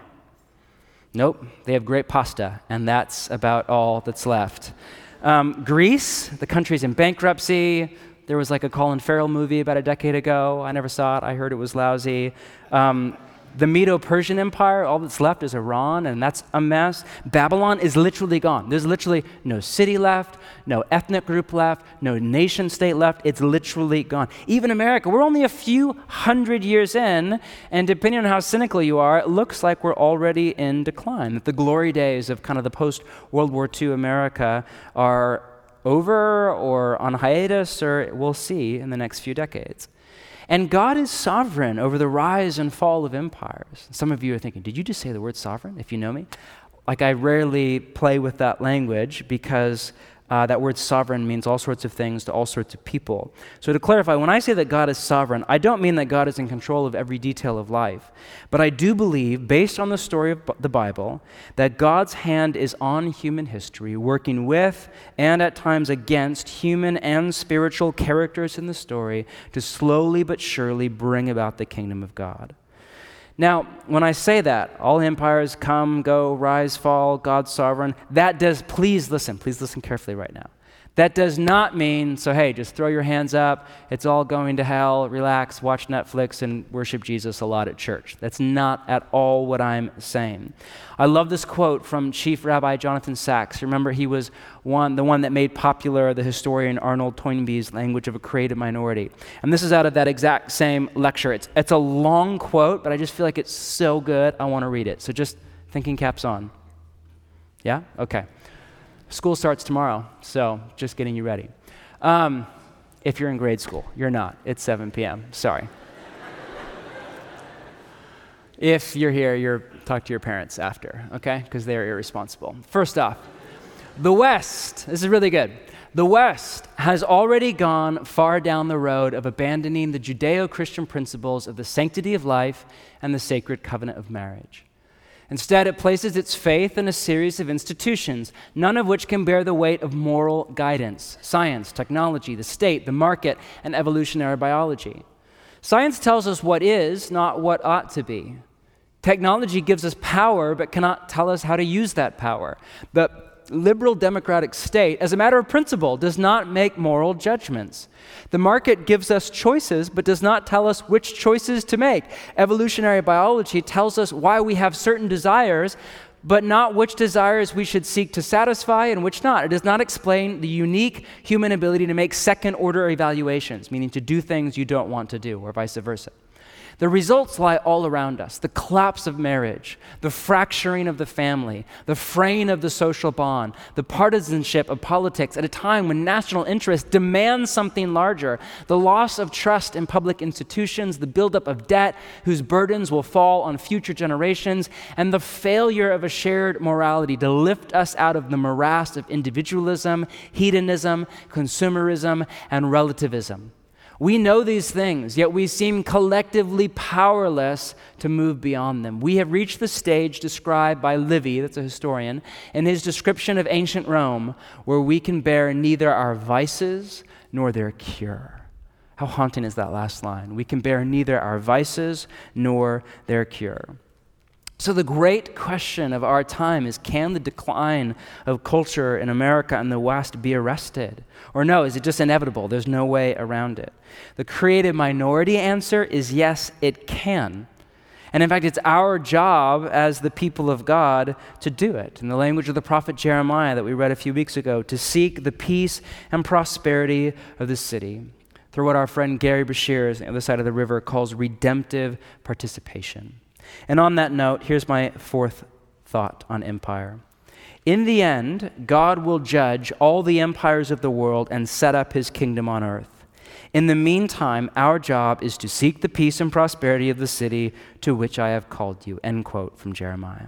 Nope, they have great pasta, and that's about all that's left. Um, Greece, the country's in bankruptcy. There was like a Colin Farrell movie about a decade ago. I never saw it. I heard it was lousy. Um, The Medo-Persian Empire, all that's left is Iran, and that's a mess. Babylon is literally gone. There's literally no city left, no ethnic group left, no nation state left. It's literally gone. Even America, we're only a few hundred years in, and depending on how cynical you are, it looks like we're already in decline, that the glory days of kind of the post-World War Two America are over or on hiatus, or we'll see in the next few decades. And God is sovereign over the rise and fall of empires. Some of you are thinking, did you just say the word sovereign, if you know me? Like, I rarely play with that language because uh, that word sovereign means all sorts of things to all sorts of people. So to clarify, when I say that God is sovereign, I don't mean that God is in control of every detail of life. But I do believe, based on the story of the Bible, that God's hand is on human history, working with and at times against human and spiritual characters in the story to slowly but surely bring about the kingdom of God. Now, when I say that, all empires come, go, rise, fall, God's sovereign, that does, please listen, please listen carefully right now. That does not mean, so hey, just throw your hands up, it's all going to hell, relax, watch Netflix, and worship Jesus a lot at church. That's not at all what I'm saying. I love this quote from Chief Rabbi Jonathan Sacks. Remember, he was one, the one that made popular the historian Arnold Toynbee's language of a creative minority. And this is out of that exact same lecture. It's, it's a long quote, but I just feel like it's so good, I want to read it. So just thinking caps on. Yeah? Okay. School starts tomorrow, so just getting you ready. Um, if you're in grade school, you're not. It's seven p.m. Sorry. If you're here, you're talk to your parents after, okay? Because they're irresponsible. First off, the West, this is really good. The West has already gone far down the road of abandoning the Judeo-Christian principles of the sanctity of life and the sacred covenant of marriage. Instead, it places its faith in a series of institutions, none of which can bear the weight of moral guidance: science, technology, the state, the market, and evolutionary biology. Science tells us what is, not what ought to be. Technology gives us power, but cannot tell us how to use that power. The liberal democratic state, as a matter of principle, does not make moral judgments. The market gives us choices, but does not tell us which choices to make. Evolutionary biology tells us why we have certain desires, but not which desires we should seek to satisfy and which not. It does not explain the unique human ability to make second-order evaluations, meaning to do things you don't want to do, or vice versa. The results lie all around us: the collapse of marriage, the fracturing of the family, the fraying of the social bond, the partisanship of politics at a time when national interest demands something larger, the loss of trust in public institutions, the buildup of debt whose burdens will fall on future generations, and the failure of a shared morality to lift us out of the morass of individualism, hedonism, consumerism, and relativism. We know these things, yet we seem collectively powerless to move beyond them. We have reached the stage described by Livy, that's a historian, in his description of ancient Rome, where we can bear neither our vices nor their cure. How haunting is that last line? We can bear neither our vices nor their cure. So the great question of our time is, can the decline of culture in America and the West be arrested? Or no, is it just inevitable? There's no way around it. The creative minority answer is yes, it can. And in fact, it's our job as the people of God to do it. In the language of the prophet Jeremiah that we read a few weeks ago, to seek the peace and prosperity of the city through what our friend Gary Bashir, on the other side of the river, calls redemptive participation. And on that note, here's my fourth thought on empire. In the end, God will judge all the empires of the world and set up his kingdom on earth. In the meantime, our job is to seek the peace and prosperity of the city to which I have called you. End quote from Jeremiah.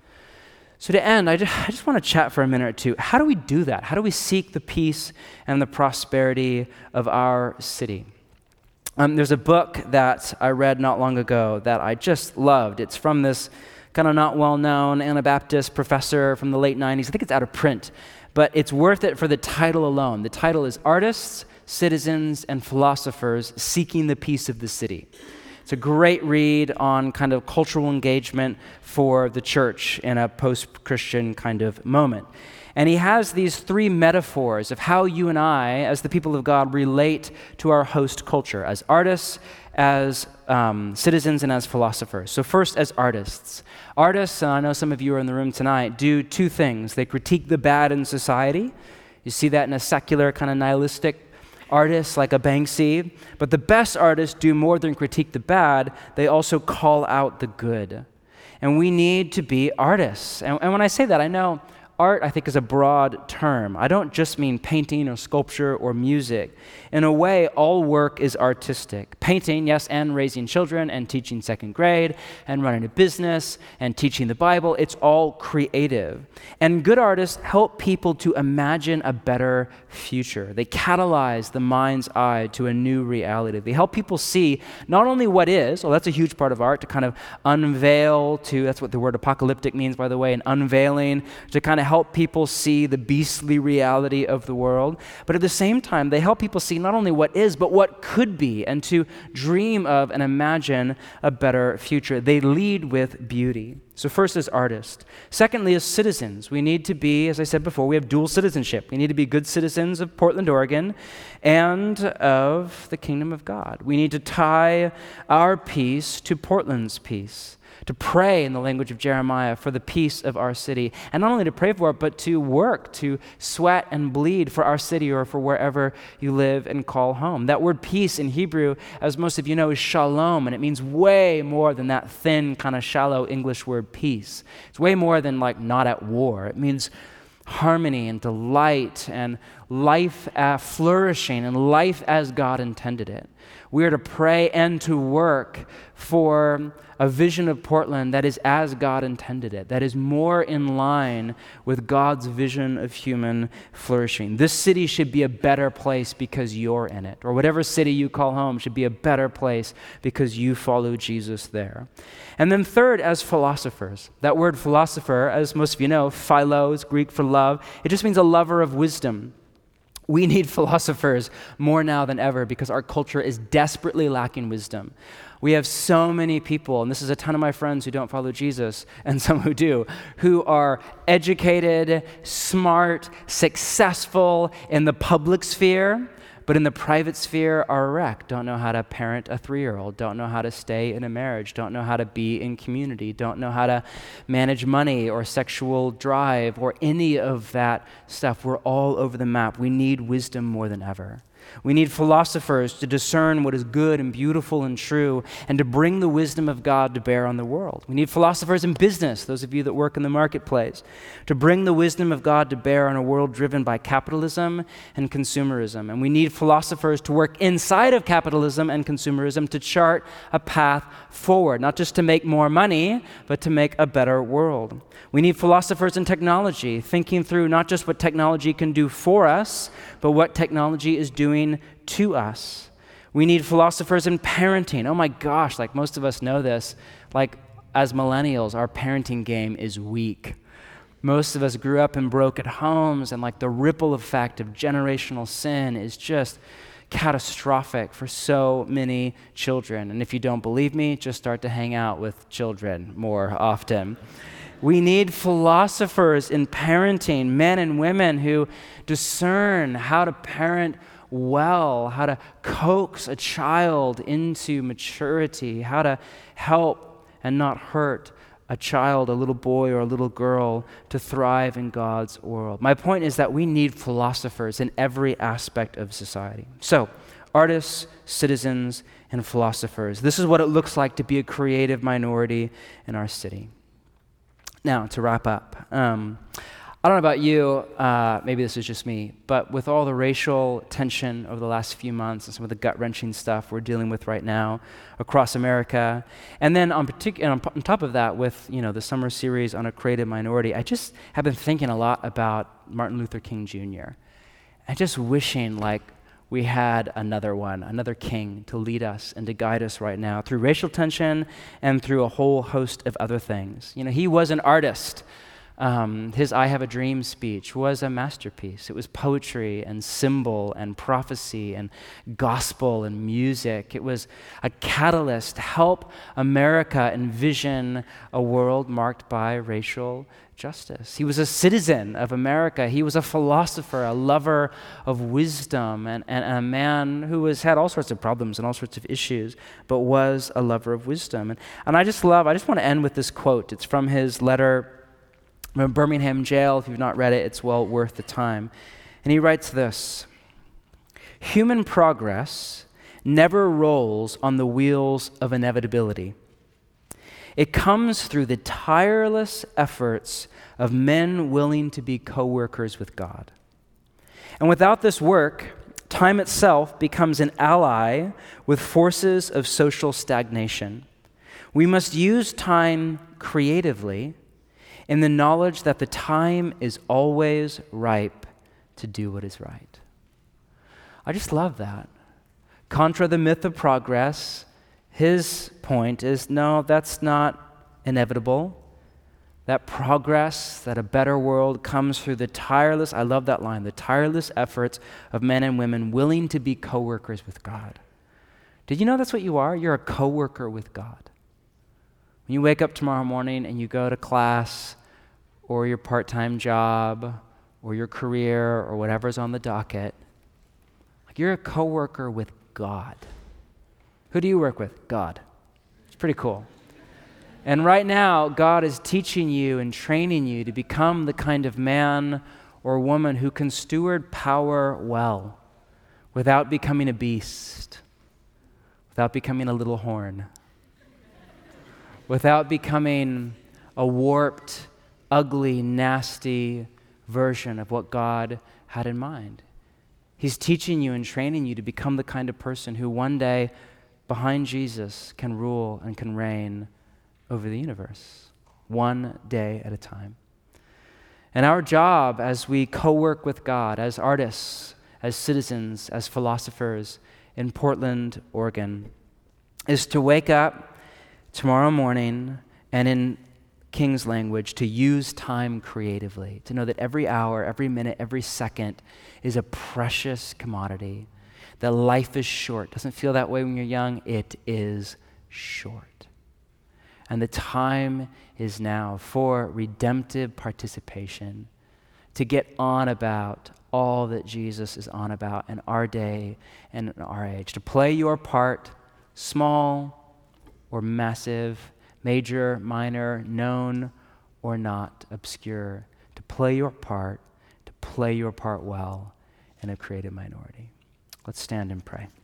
So to end, I just, I just want to chat for a minute or two. How do we do that? How do we seek the peace and the prosperity of our city? Um, there's a book that I read not long ago that I just loved. It's from this kind of not well-known Anabaptist professor from the late nineties. I think it's out of print, but it's worth it for the title alone. The title is Artists, Citizens, and Philosophers Seeking the Peace of the City. It's a great read on kind of cultural engagement for the church in a post-Christian kind of moment. And he has these three metaphors of how you and I, as the people of God, relate to our host culture, as artists, as um, citizens and as philosophers. So first, as artists. Artists, and I know some of you are in the room tonight, do two things. They critique the bad in society. You see that in a secular, kind of nihilistic artists like a Banksy. But the best artists do more than critique the bad. They also call out the good. And we need to be artists. And, and when I say that, I know art, I think, is a broad term. I don't just mean painting or sculpture or music. In a way, all work is artistic. Painting, yes, and raising children and teaching second grade and running a business and teaching the Bible, it's all creative. And good artists help people to imagine a better future. They catalyze the mind's eye to a new reality. They help people see not only what is, well, that's a huge part of art, to kind of unveil to, that's what the word apocalyptic means, by the way, an unveiling, to kind of help people see the beastly reality of the world. But at the same time, they help people see not only what is, but what could be, and to dream of and imagine a better future. They lead with beauty. So first as artists. Secondly, as citizens. We need to be, as I said before, we have dual citizenship. We need to be good citizens of Portland, Oregon, and of the kingdom of God. We need to tie our peace to Portland's peace, to pray in the language of Jeremiah for the peace of our city. And not only to pray for it, but to work, to sweat and bleed for our city or for wherever you live and call home. That word peace in Hebrew, as most of you know, is shalom, and it means way more than that thin, kind of shallow English word peace. It's way more than like not at war. It means harmony and delight and life uh, flourishing and life as God intended it. We are to pray and to work for a vision of Portland that is as God intended it, that is more in line with God's vision of human flourishing. This city should be a better place because you're in it, or whatever city you call home should be a better place because you follow Jesus there. And then third, as philosophers. That word philosopher, as most of you know, philo is Greek for love. It just means a lover of wisdom. We need philosophers more now than ever because our culture is desperately lacking wisdom. We have so many people, and this is a ton of my friends who don't follow Jesus, and some who do, who are educated, smart, successful in the public sphere, but in the private sphere are a wreck, don't know how to parent a three-year-old, don't know how to stay in a marriage, don't know how to be in community, don't know how to manage money or sexual drive or any of that stuff. We're all over the map. We need wisdom more than ever. We need philosophers to discern what is good and beautiful and true and to bring the wisdom of God to bear on the world. We need philosophers in business, those of you that work in the marketplace, to bring the wisdom of God to bear on a world driven by capitalism and consumerism. And we need philosophers to work inside of capitalism and consumerism to chart a path forward, not just to make more money, but to make a better world. We need philosophers in technology, thinking through not just what technology can do for us, but what technology is doing to us. We need philosophers in parenting. Oh my gosh, like most of us know this, like as millennials, our parenting game is weak. Most of us grew up in broken homes, and like the ripple effect of generational sin is just catastrophic for so many children. And if you don't believe me, just start to hang out with children more often. We need philosophers in parenting, men and women who discern how to parent well, how to coax a child into maturity, how to help and not hurt a child, a little boy or a little girl, to thrive in God's world. My point is that we need philosophers in every aspect of society. So, artists, citizens, and philosophers. This is what it looks like to be a creative minority in our city. Now, to wrap up, um, I don't know about you, uh, maybe this is just me, but with all the racial tension over the last few months and some of the gut-wrenching stuff we're dealing with right now across America, and then on, partic- and on top of that with, you know, the summer series on a creative minority, I just have been thinking a lot about Martin Luther King Junior and just wishing like we had another one, another king to lead us and to guide us right now through racial tension and through a whole host of other things. You know, he was an artist, Um, his I Have a Dream speech was a masterpiece. It was poetry and symbol and prophecy and gospel and music. It was a catalyst to help America envision a world marked by racial justice. He was a citizen of America. He was a philosopher, a lover of wisdom, and, and a man who has had all sorts of problems and all sorts of issues, but was a lover of wisdom. And, and I just love, I just want to end with this quote. It's from his letter from Birmingham jail. If you've not read it, it's well worth the time. And he writes this: "Human progress never rolls on the wheels of inevitability. It comes through the tireless efforts of men willing to be co-workers with God. And without this work, time itself becomes an ally with forces of social stagnation. We must use time creatively in the knowledge that the time is always ripe to do what is right." I just love that. Contra the myth of progress, his point is, no, that's not inevitable. That progress, that a better world comes through the tireless, I love that line, the tireless efforts of men and women willing to be co-workers with God. Did you know that's what you are? You're a co-worker with God. When you wake up tomorrow morning and you go to class or your part-time job or your career or whatever's on the docket, like you're a co-worker with God. Who do you work with? God. It's pretty cool. And right now, God is teaching you and training you to become the kind of man or woman who can steward power well without becoming a beast, without becoming a little horn, without becoming a warped, ugly, nasty version of what God had in mind. He's teaching you and training you to become the kind of person who one day, behind Jesus, can rule and can reign over the universe, one day at a time. And our job as we co-work with God, as artists, as citizens, as philosophers in Portland, Oregon, is to wake up tomorrow morning and in King's language, to use time creatively, to know that every hour, every minute, every second is a precious commodity, that life is short. Doesn't feel that way when you're young. It is short. And the time is now for redemptive participation, to get on about all that Jesus is on about in our day and in our age, to play your part, small or massive, major, minor, known or not, obscure, to play your part, to play your part well in a creative minority. Let's stand and pray.